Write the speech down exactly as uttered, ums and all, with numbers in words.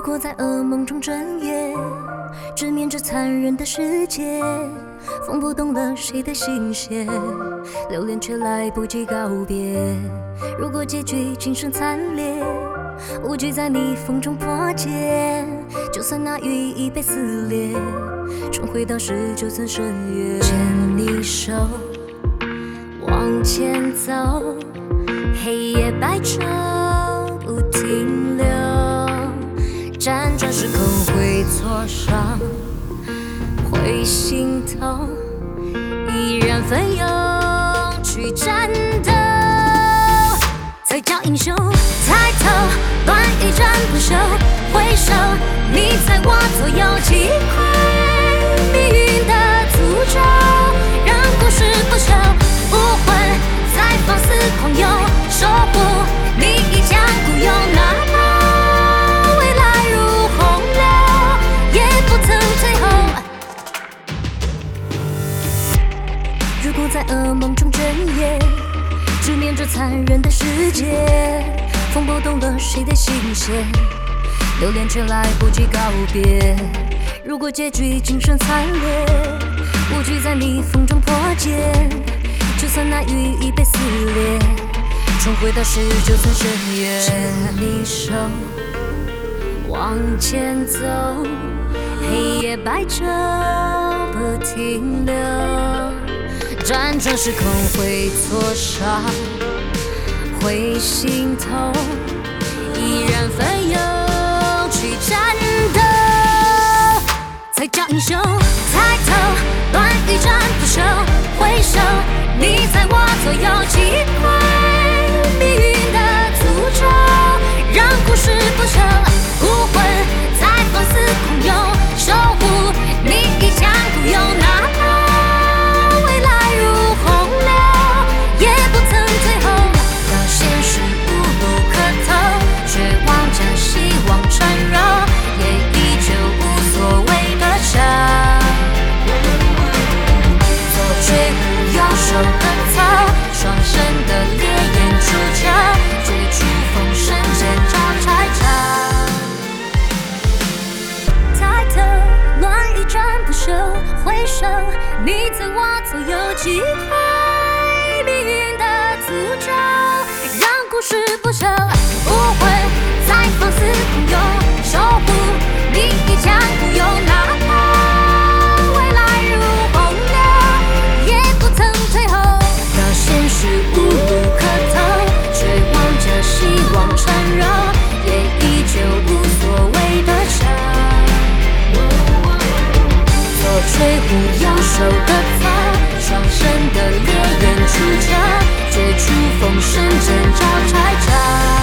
果在噩梦中睁眼，直面这残忍的世界，风不动了谁的心弦，留恋却来不及告别。如果结局今生惨烈，无惧在逆风中破茧，就算那羽翼被撕裂，重回到十九层深渊。牵你手，往前走，黑夜白昼不停留，辗转时空会挫伤，会心痛，依然奋勇去战斗，才叫英雄。抬头，乱与战不休，回首，你在我左右，击溃命运的诅咒，让故事不朽，武魂在放肆狂游，守护你一腔孤勇，哪怕未来如洪流，也不曾退后。如果在噩梦中睁眼，直面这残忍的世界，风拨动了谁的心弦，留恋却来不及告别。如果结局今生惨烈，无惧在逆风中破茧，就算那羽翼被撕裂，重回到十九层深渊。牵你手，往前走，黑夜白昼不停留，辗转时空会挫伤，会心痛，依然奋勇去战斗，才叫英雄。抬头，乱与战不休，回首，你在我左右，击溃命运的诅咒，让故事不朽，武魂在放肆狂游，守护你一腔孤勇，哪怕未来如洪流，也不曾退后。到现实无路可逃，绝望将希望缠绕，也依旧无所谓的笑。左追右手的草，双生的烈焰出鞘，追逐风声剑招拆场。抬头，乱与战不休，回首，你在我左右，击溃命运的诅咒，让故事不朽，武魂在放肆狂游，守护你一腔孤勇，哪怕未来如洪流，也不曾退后。到现实无路可逃，绝望着希望缠绕，也依旧无所谓的笑。左吹胡右手的草，双生的烈焰出鞘，追逐风声剑招拆场。